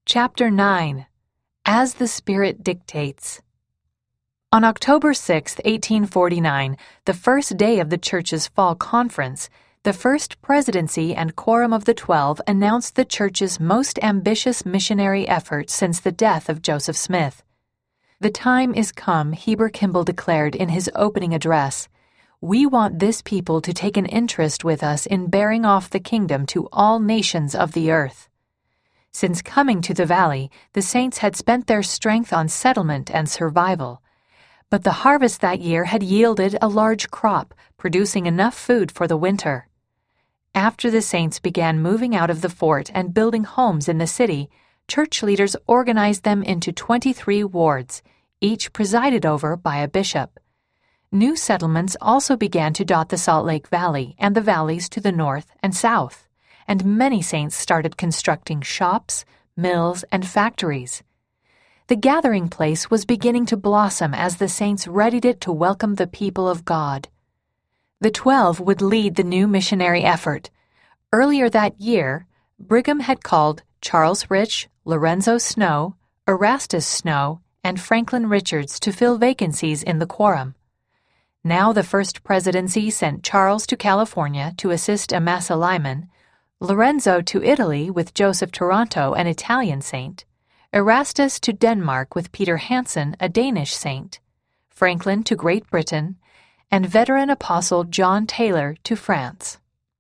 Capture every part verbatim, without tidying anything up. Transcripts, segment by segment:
Chapter nine. As the Spirit Dictates. On October sixth, eighteen forty-nine, the first day of the Church's fall conference, the First Presidency and Quorum of the Twelve announced the Church's most ambitious missionary effort since the death of Joseph Smith. "The time is come," Heber Kimball declared in his opening address. "We want this people to take an interest with us in bearing off the kingdom to all nations of the earth." Since coming to the valley, the saints had spent their strength on settlement and survival. But the harvest that year had yielded a large crop, producing enough food for the winter. After the saints began moving out of the fort and building homes in the city, church leaders organized them into twenty-three wards, each presided over by a bishop. New settlements also began to dot the Salt Lake Valley and the valleys to the north and south, and many saints started constructing shops, mills, and factories. The gathering place was beginning to blossom as the saints readied it to welcome the people of God. The Twelve would lead the new missionary effort. Earlier that year, Brigham had called Charles Rich, Lorenzo Snow, Erastus Snow, and Franklin Richards to fill vacancies in the quorum. Now the First Presidency sent Charles to California to assist Amasa Lyman, Lorenzo to Italy with Joseph Toronto, an Italian saint, Erastus to Denmark with Peter Hansen, a Danish saint, Franklin to Great Britain, and veteran apostle John Taylor to France.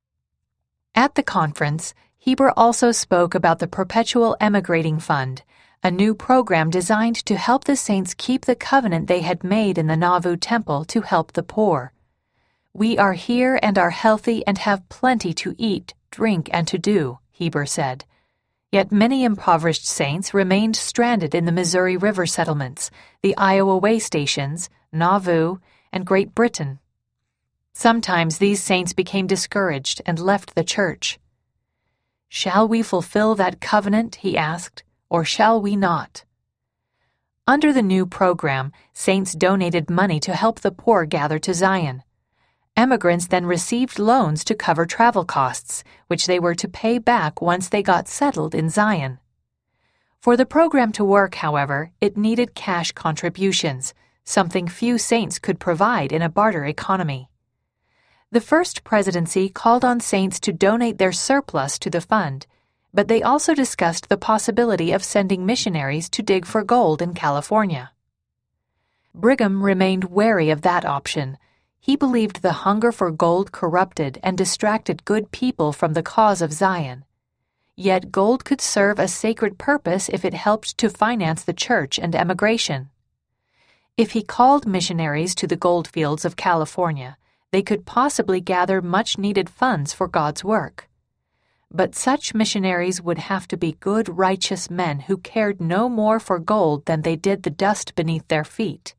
At the conference, Heber also spoke about the Perpetual Emigrating Fund, a new program designed to help the saints keep the covenant they had made in the Nauvoo Temple to help the poor. "We are here and are healthy and have plenty to eat, drink, and to do," Heber said. Yet many impoverished saints remained stranded in the Missouri River settlements, the Iowa way stations, Nauvoo, and Great Britain. Sometimes these saints became discouraged and left the church. "Shall we fulfill that covenant," he asked, "or shall we not?" Under the new program, saints donated money to help the poor gather to Zion. Emigrants then received loans to cover travel costs, which they were to pay back once they got settled in Zion. For the program to work, however, it needed cash contributions, something few saints could provide in a barter economy. The First Presidency called on saints to donate their surplus to the fund, but they also discussed the possibility of sending missionaries to dig for gold in California. Brigham remained wary of that option. He believed the hunger for gold corrupted and distracted good people from the cause of Zion. Yet gold could serve a sacred purpose if it helped to finance the church and emigration. If he called missionaries to the goldfields of California, they could possibly gather much-needed funds for God's work. But such missionaries would have to be good, righteous men who cared no more for gold than they did the dust beneath their feet.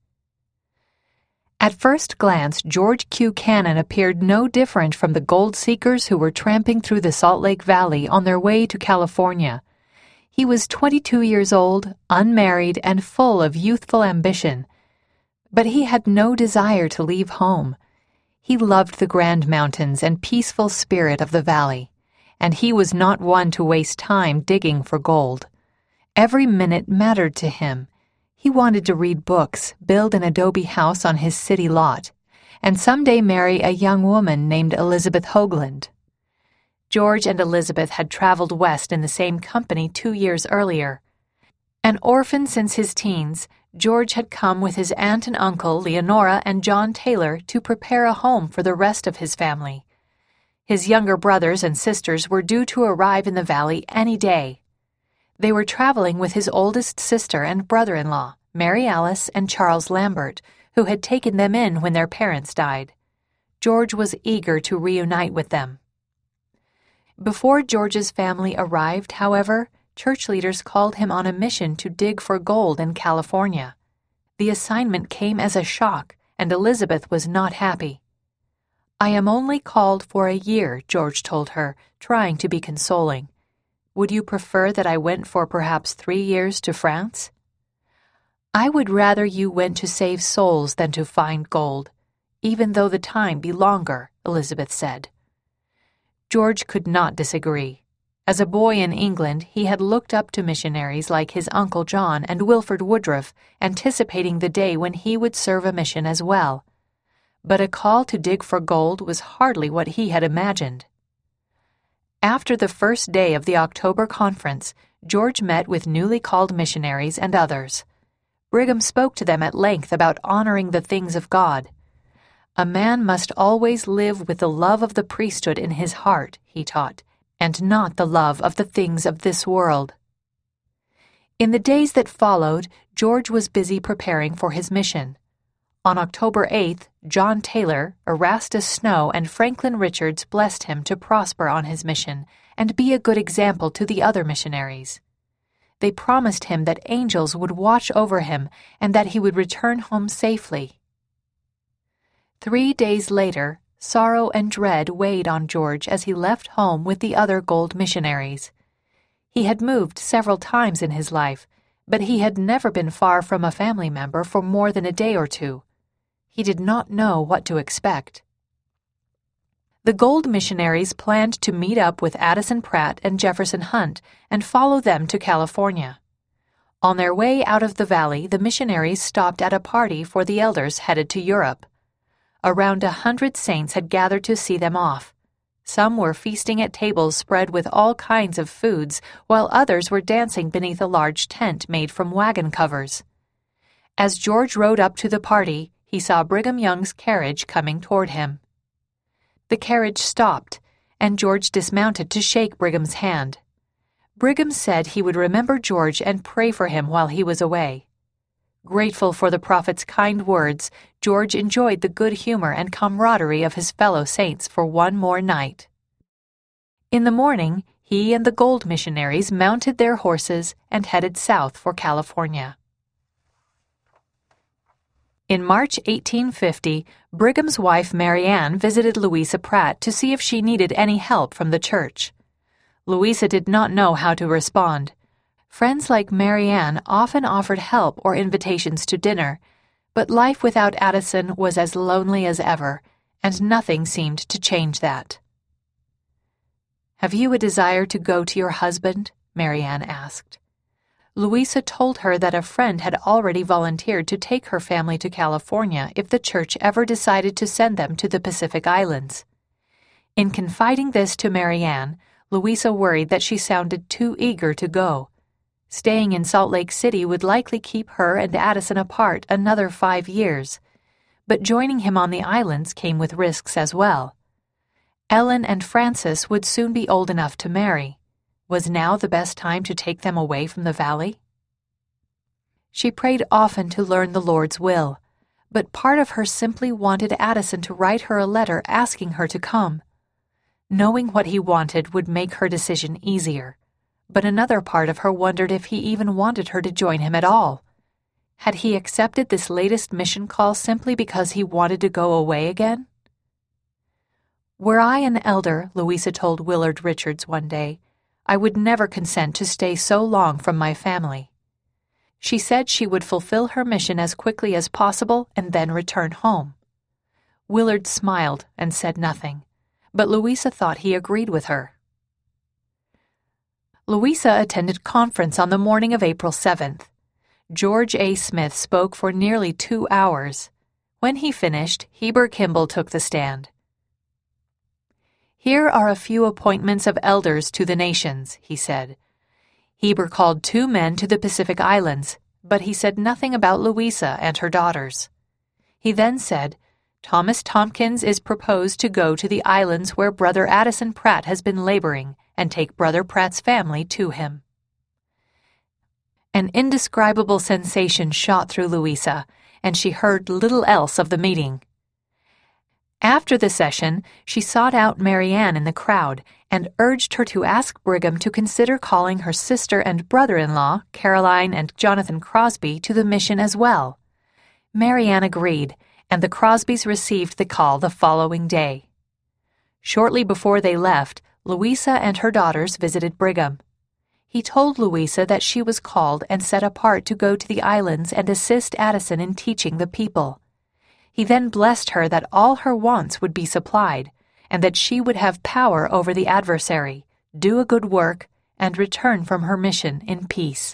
At first glance, George Q. Cannon appeared no different from the gold seekers who were tramping through the Salt Lake Valley on their way to California. He was twenty-two years old, unmarried, and full of youthful ambition. But he had no desire to leave home. He loved the grand mountains and peaceful spirit of the valley, and he was not one to waste time digging for gold. Every minute mattered to him. He wanted to read books, build an adobe house on his city lot, and someday marry a young woman named Elizabeth Hoagland. George and Elizabeth had traveled west in the same company two years earlier. An orphan since his teens, George had come with his aunt and uncle, Leonora and John Taylor, to prepare a home for the rest of his family. His younger brothers and sisters were due to arrive in the valley any day. They were traveling with his oldest sister and brother-in-law, Mary Alice and Charles Lambert, who had taken them in when their parents died. George was eager to reunite with them. Before George's family arrived, however, church leaders called him on a mission to dig for gold in California. The assignment came as a shock, and Elizabeth was not happy. "I am only called for a year," George told her, trying to be consoling. "Would you prefer that I went for perhaps three years to France?" "I would rather you went to save souls than to find gold, even though the time be longer," Elizabeth said. George could not disagree. As a boy in England, he had looked up to missionaries like his Uncle John and Wilford Woodruff, anticipating the day when he would serve a mission as well. But a call to dig for gold was hardly what he had imagined. After the first day of the October conference, George met with newly called missionaries and others. Brigham spoke to them at length about honoring the things of God. A man must always live with the love of the priesthood in his heart, he taught, and not the love of the things of this world. In the days that followed, George was busy preparing for his mission. On October eighth, John Taylor, Erastus Snow, and Franklin Richards blessed him to prosper on his mission and be a good example to the other missionaries. They promised him that angels would watch over him and that he would return home safely. Three days later, sorrow and dread weighed on George as he left home with the other gold missionaries. He had moved several times in his life, but he had never been far from a family member for more than a day or two. He did not know what to expect. The gold missionaries planned to meet up with Addison Pratt and Jefferson Hunt and follow them to California. On their way out of the valley, the missionaries stopped at a party for the elders headed to Europe. Around a hundred saints had gathered to see them off. Some were feasting at tables spread with all kinds of foods, while others were dancing beneath a large tent made from wagon covers. As George rode up to the party, he saw Brigham Young's carriage coming toward him. The carriage stopped, and George dismounted to shake Brigham's hand. Brigham said he would remember George and pray for him while he was away. Grateful for the prophet's kind words, George enjoyed the good humor and camaraderie of his fellow saints for one more night. In the morning, he and the gold missionaries mounted their horses and headed south for California. In March eighteen fifty, Brigham's wife Mary Ann visited Louisa Pratt to see if she needed any help from the church. Louisa did not know how to respond. Friends like Mary Ann often offered help or invitations to dinner, but life without Addison was as lonely as ever, and nothing seemed to change that. "Have you a desire to go to your husband?" Mary Ann asked. Louisa told her that a friend had already volunteered to take her family to California if the church ever decided to send them to the Pacific Islands. In confiding this to Mary Ann, Louisa worried that she sounded too eager to go. Staying in Salt Lake City would likely keep her and Addison apart another five years, but joining him on the islands came with risks as well. Ellen and Francis would soon be old enough to marry. Was now the best time to take them away from the valley? She prayed often to learn the Lord's will, but part of her simply wanted Addison to write her a letter asking her to come. Knowing what he wanted would make her decision easier, but another part of her wondered if he even wanted her to join him at all. Had he accepted this latest mission call simply because he wanted to go away again? "Were I an elder," Louisa told Willard Richards one day, "I would never consent to stay so long from my family." She said she would fulfill her mission as quickly as possible and then return home. Willard smiled and said nothing, but Louisa thought he agreed with her. Louisa attended conference on the morning of April seventh. George A. Smith spoke for nearly two hours. When he finished, Heber Kimball took the stand. "Here are a few appointments of elders to the nations," he said. Heber called two men to the Pacific Islands, but he said nothing about Louisa and her daughters. He then said, "Thomas Tompkins is proposed to go to the islands where Brother Addison Pratt has been laboring and take Brother Pratt's family to him." An indescribable sensation shot through Louisa, and she heard little else of the meeting. After the session, she sought out Mary Ann in the crowd and urged her to ask Brigham to consider calling her sister and brother-in-law, Caroline and Jonathan Crosby, to the mission as well. Mary Ann agreed, and the Crosbys received the call the following day. Shortly before they left, Louisa and her daughters visited Brigham. He told Louisa that she was called and set apart to go to the islands and assist Addison in teaching the people. He then blessed her that all her wants would be supplied, and that she would have power over the adversary, do a good work, and return from her mission in peace.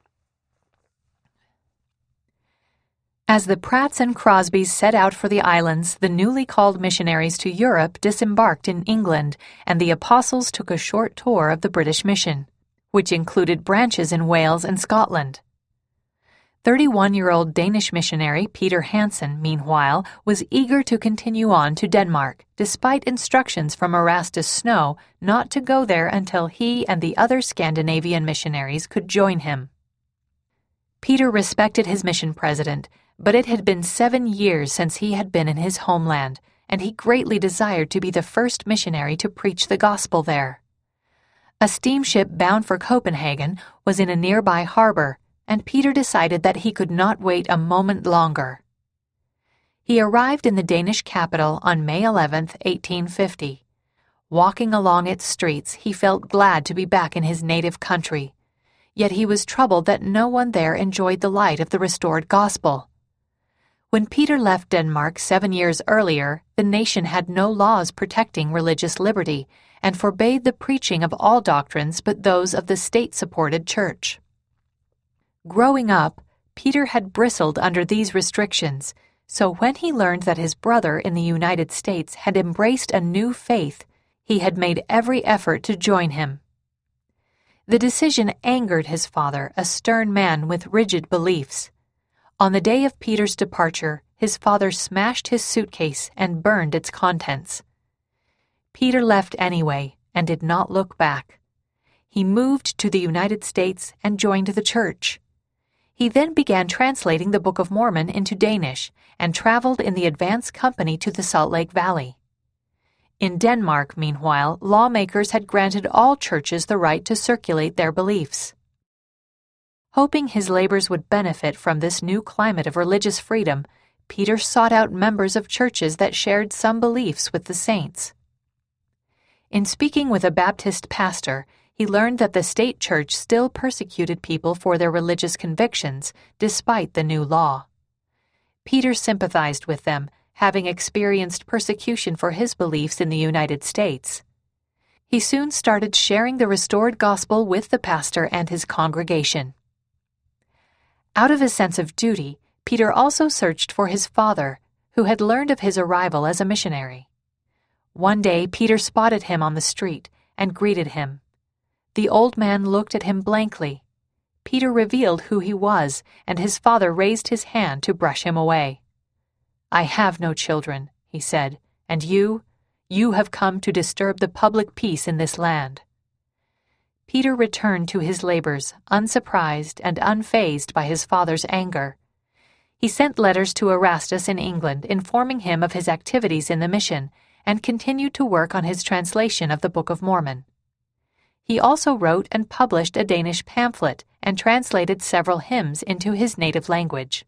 As the Pratts and Crosbys set out for the islands, the newly called missionaries to Europe disembarked in England, and the apostles took a short tour of the British mission, which included branches in Wales and Scotland. thirty-one-year-old Danish missionary Peter Hansen, meanwhile, was eager to continue on to Denmark, despite instructions from Erastus Snow not to go there until he and the other Scandinavian missionaries could join him. Peter respected his mission president, but it had been seven years since he had been in his homeland, and he greatly desired to be the first missionary to preach the gospel there. A steamship bound for Copenhagen was in a nearby harbor, and Peter decided that he could not wait a moment longer. He arrived in the Danish capital on May eleventh, eighteen fifty. Walking along its streets, he felt glad to be back in his native country, yet he was troubled that no one there enjoyed the light of the restored gospel. When Peter left Denmark seven years earlier, the nation had no laws protecting religious liberty and forbade the preaching of all doctrines but those of the state-supported church. Growing up, Peter had bristled under these restrictions, so when he learned that his brother in the United States had embraced a new faith, he had made every effort to join him. The decision angered his father, a stern man with rigid beliefs. On the day of Peter's departure, his father smashed his suitcase and burned its contents. Peter left anyway and did not look back. He moved to the United States and joined the church. He then began translating the Book of Mormon into Danish and traveled in the advance company to the Salt Lake Valley. In Denmark, meanwhile, lawmakers had granted all churches the right to circulate their beliefs. Hoping his labors would benefit from this new climate of religious freedom, Peter sought out members of churches that shared some beliefs with the saints. In speaking with a Baptist pastor, he learned that the state church still persecuted people for their religious convictions, despite the new law. Peter sympathized with them, having experienced persecution for his beliefs in the United States. He soon started sharing the restored gospel with the pastor and his congregation. Out of a sense of duty, Peter also searched for his father, who had learned of his arrival as a missionary. One day, Peter spotted him on the street and greeted him. The old man looked at him blankly. Peter revealed who he was, and his father raised his hand to brush him away. "I have no children," he said, "and you, you have come to disturb the public peace in this land." Peter returned to his labors, unsurprised and unfazed by his father's anger. He sent letters to Erastus in England informing him of his activities in the mission and continued to work on his translation of the Book of Mormon. He also wrote and published a Danish pamphlet and translated several hymns into his native language.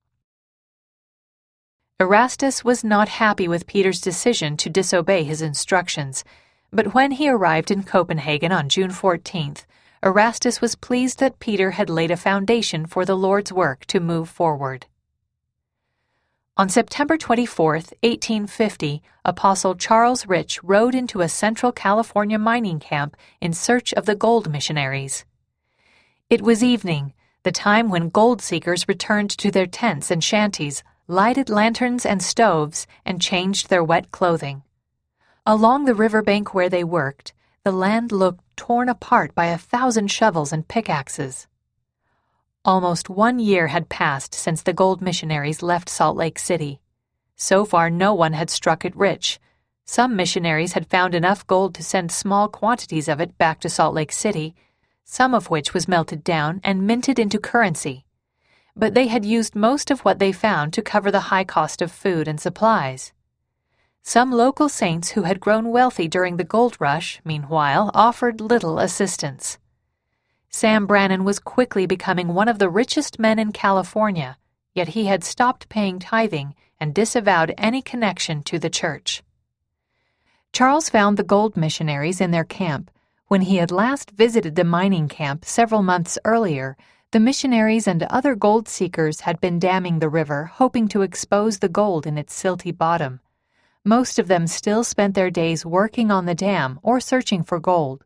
Erastus was not happy with Peter's decision to disobey his instructions, but when he arrived in Copenhagen on June fourteenth, Erastus was pleased that Peter had laid a foundation for the Lord's work to move forward. On September twenty-fourth, eighteen fifty, Apostle Charles Rich rode into a Central California mining camp in search of the gold missionaries. It was evening, the time when gold seekers returned to their tents and shanties, lighted lanterns and stoves, and changed their wet clothing. Along the riverbank where they worked, the land looked torn apart by a thousand shovels and pickaxes. Almost one year had passed since the gold missionaries left Salt Lake City. So far, no one had struck it rich. Some missionaries had found enough gold to send small quantities of it back to Salt Lake City, some of which was melted down and minted into currency. But they had used most of what they found to cover the high cost of food and supplies. Some local saints who had grown wealthy during the gold rush, meanwhile, offered little assistance. Sam Brannan was quickly becoming one of the richest men in California, yet he had stopped paying tithing and disavowed any connection to the church. Charles found the gold missionaries in their camp. When he had last visited the mining camp several months earlier, the missionaries and other gold seekers had been damming the river, hoping to expose the gold in its silty bottom. Most of them still spent their days working on the dam or searching for gold.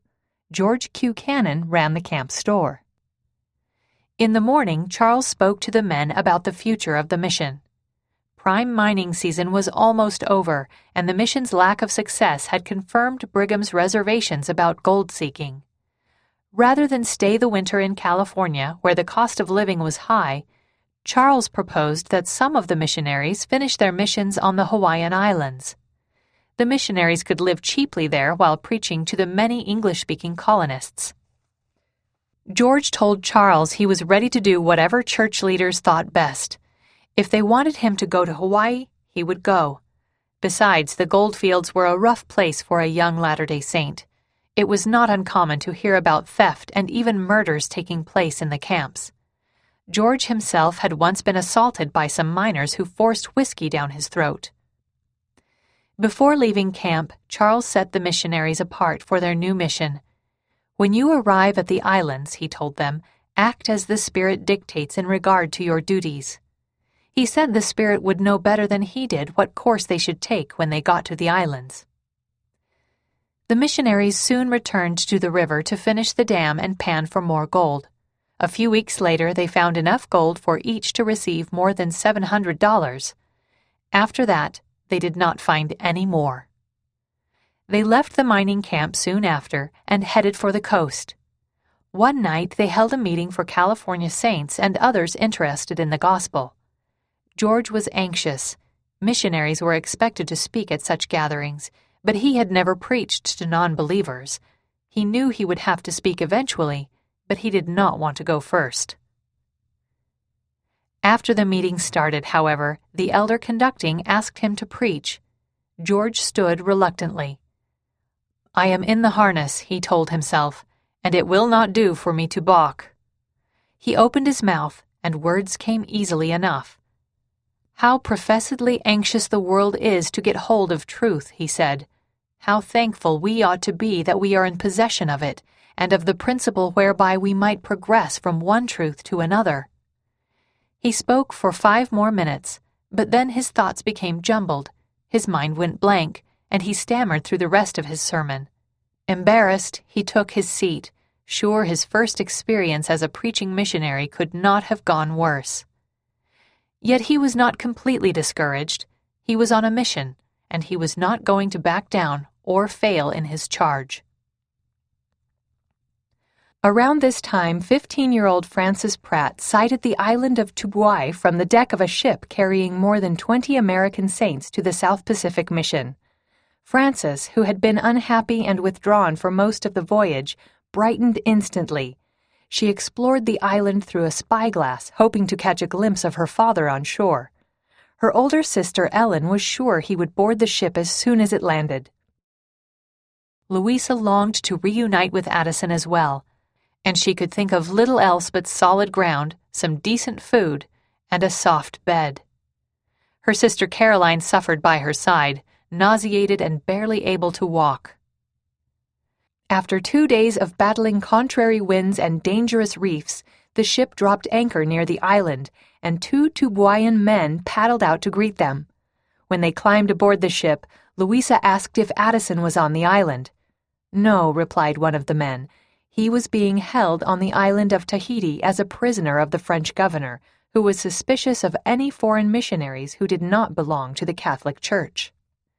George Q. Cannon ran the camp store. In the morning, Charles spoke to the men about the future of the mission. Prime mining season was almost over, and the mission's lack of success had confirmed Brigham's reservations about gold-seeking. Rather than stay the winter in California, where the cost of living was high, Charles proposed that some of the missionaries finish their missions on the Hawaiian Islands. The missionaries could live cheaply there while preaching to the many English-speaking colonists. George told Charles he was ready to do whatever church leaders thought best. If they wanted him to go to Hawaii, he would go. Besides, the goldfields were a rough place for a young Latter-day Saint. It was not uncommon to hear about theft and even murders taking place in the camps. George himself had once been assaulted by some miners who forced whiskey down his throat. Before leaving camp, Charles set the missionaries apart for their new mission. When you arrive at the islands, he told them, act as the Spirit dictates in regard to your duties. He said the Spirit would know better than he did what course they should take when they got to the islands. The missionaries soon returned to the river to finish the dam and pan for more gold. A few weeks later, they found enough gold for each to receive more than seven hundred dollars. After that, they did not find any more. They left the mining camp soon after and headed for the coast. One night, they held a meeting for California saints and others interested in the gospel. George was anxious. Missionaries were expected to speak at such gatherings, but he had never preached to non-believers. He knew he would have to speak eventually, but he did not want to go first. After the meeting started, however, the elder conducting asked him to preach. George stood reluctantly. "I am in the harness," he told himself, "and it will not do for me to balk." He opened his mouth, and words came easily enough. "How professedly anxious the world is to get hold of truth," he said. "How thankful we ought to be that we are in possession of it, and of the principle whereby we might progress from one truth to another." He spoke for five more minutes, but then his thoughts became jumbled, his mind went blank, and he stammered through the rest of his sermon. Embarrassed, he took his seat, sure his first experience as a preaching missionary could not have gone worse. Yet he was not completely discouraged. He was on a mission, and he was not going to back down or fail in his charge. Around this time, fifteen-year-old Francis Pratt sighted the island of Tubuai from the deck of a ship carrying more than twenty American saints to the South Pacific Mission. Francis, who had been unhappy and withdrawn for most of the voyage, brightened instantly. She explored the island through a spyglass, hoping to catch a glimpse of her father on shore. Her older sister Ellen was sure he would board the ship as soon as it landed. Louisa longed to reunite with Addison as well, and she could think of little else but solid ground, some decent food, and a soft bed. Her sister Caroline suffered by her side, nauseated and barely able to walk. After two days of battling contrary winds and dangerous reefs, the ship dropped anchor near the island, and two Tubuaian men paddled out to greet them. When they climbed aboard the ship, Louisa asked if Addison was on the island. "No," replied one of the men. He was being held on the island of Tahiti as a prisoner of the French governor, who was suspicious of any foreign missionaries who did not belong to the Catholic Church.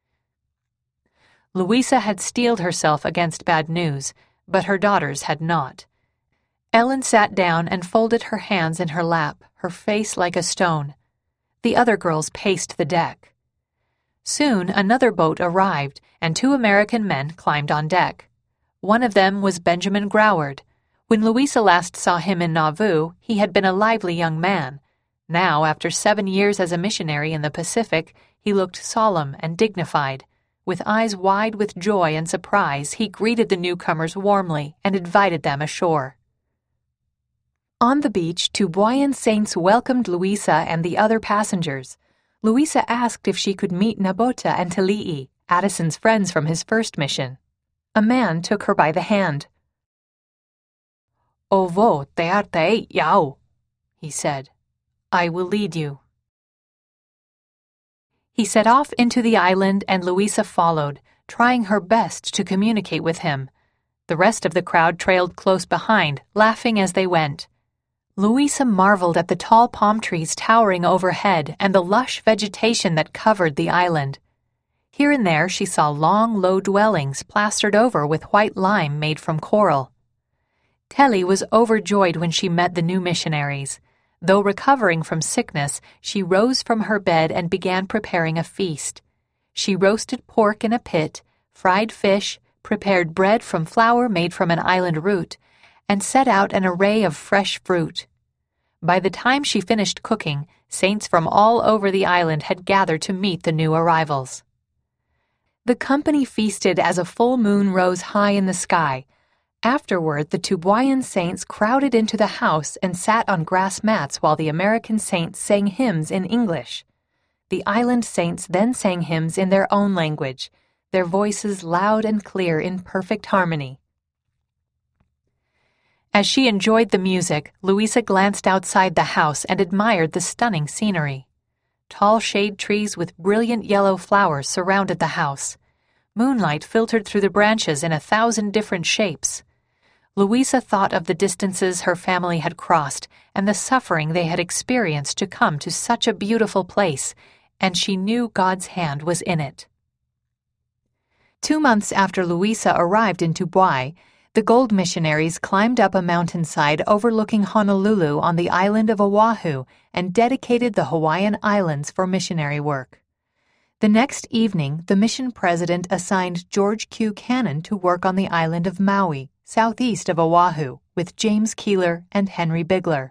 Louisa had steeled herself against bad news, but her daughters had not. Ellen sat down and folded her hands in her lap, her face like a stone. The other girls paced the deck. Soon another boat arrived, and two American men climbed on deck. One of them was Benjamin Groward. When Louisa last saw him in Nauvoo, he had been a lively young man. Now, after seven years as a missionary in the Pacific, he looked solemn and dignified. With eyes wide with joy and surprise, he greeted the newcomers warmly and invited them ashore. On the beach, Tubuaian saints welcomed Louisa and the other passengers. Louisa asked if she could meet Nabota and Talii, Addison's friends from his first mission. A man took her by the hand. "Ovo te arte yao," he said. "I will lead you." He set off into the island, and Louisa followed, trying her best to communicate with him. The rest of the crowd trailed close behind, laughing as they went. Louisa marveled at the tall palm trees towering overhead and the lush vegetation that covered the island. Here and there she saw long, low dwellings plastered over with white lime made from coral. Telly was overjoyed when she met the new missionaries. Though recovering from sickness, she rose from her bed and began preparing a feast. She roasted pork in a pit, fried fish, prepared bread from flour made from an island root, and set out an array of fresh fruit. By the time she finished cooking, saints from all over the island had gathered to meet the new arrivals. The company feasted as a full moon rose high in the sky. Afterward, the Tubuayan saints crowded into the house and sat on grass mats while the American saints sang hymns in English. The island saints then sang hymns in their own language, their voices loud and clear in perfect harmony. As she enjoyed the music, Louisa glanced outside the house and admired the stunning scenery. Tall shade trees with brilliant yellow flowers surrounded the house. Moonlight filtered through the branches in a thousand different shapes. Louisa thought of the distances her family had crossed and the suffering they had experienced to come to such a beautiful place, and she knew God's hand was in it. Two months after Louisa arrived in Tubuai, the gold missionaries climbed up a mountainside overlooking Honolulu on the island of Oahu and dedicated the Hawaiian Islands for missionary work. The next evening, the mission president assigned George Q. Cannon to work on the island of Maui, southeast of Oahu, with James Keeler and Henry Bigler.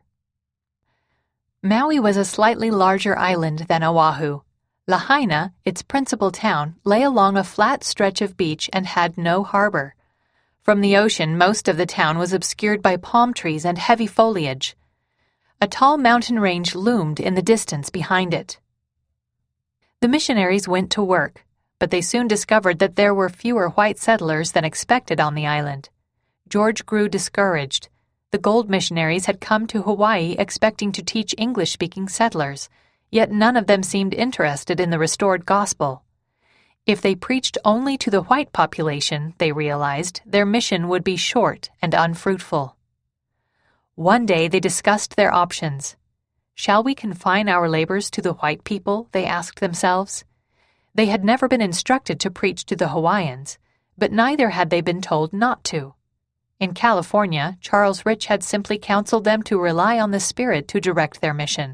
Maui was a slightly larger island than Oahu. Lahaina, its principal town, lay along a flat stretch of beach and had no harbor. From the ocean, most of the town was obscured by palm trees and heavy foliage. A tall mountain range loomed in the distance behind it. The missionaries went to work, but they soon discovered that there were fewer white settlers than expected on the island. George grew discouraged. The gold missionaries had come to Hawaii expecting to teach English-speaking settlers, yet none of them seemed interested in the restored gospel. If they preached only to the white population, they realized, their mission would be short and unfruitful. One day they discussed their options. Shall we confine our labors to the white people, they asked themselves. They had never been instructed to preach to the Hawaiians, but neither had they been told not to. In California, Charles Rich had simply counseled them to rely on the Spirit to direct their mission.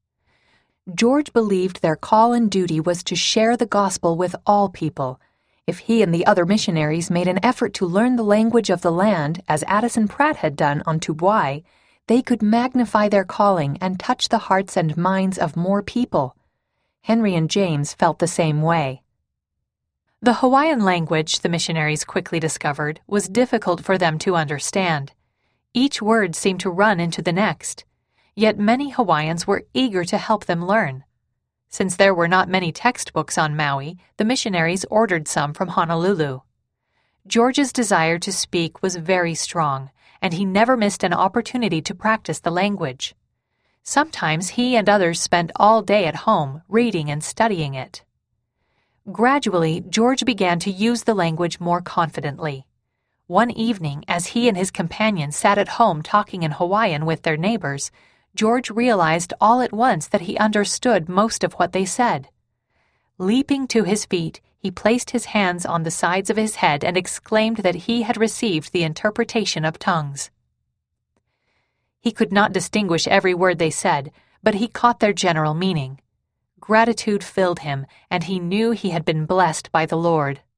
George believed their call and duty was to share the gospel with all people. If he and the other missionaries made an effort to learn the language of the land, as Addison Pratt had done on Tubuai, they could magnify their calling and touch the hearts and minds of more people. Henry and James felt the same way. The Hawaiian language, the missionaries quickly discovered, was difficult for them to understand. Each word seemed to run into the next. Yet many Hawaiians were eager to help them learn. Since there were not many textbooks on Maui, the missionaries ordered some from Honolulu. George's desire to speak was very strong, and he never missed an opportunity to practice the language. Sometimes he and others spent all day at home, reading and studying it. Gradually, George began to use the language more confidently. One evening, as he and his companions sat at home talking in Hawaiian with their neighbors, George realized all at once that he understood most of what they said. Leaping to his feet, he placed his hands on the sides of his head and exclaimed that he had received the interpretation of tongues. He could not distinguish every word they said, but he caught their general meaning. Gratitude filled him, and he knew he had been blessed by the Lord.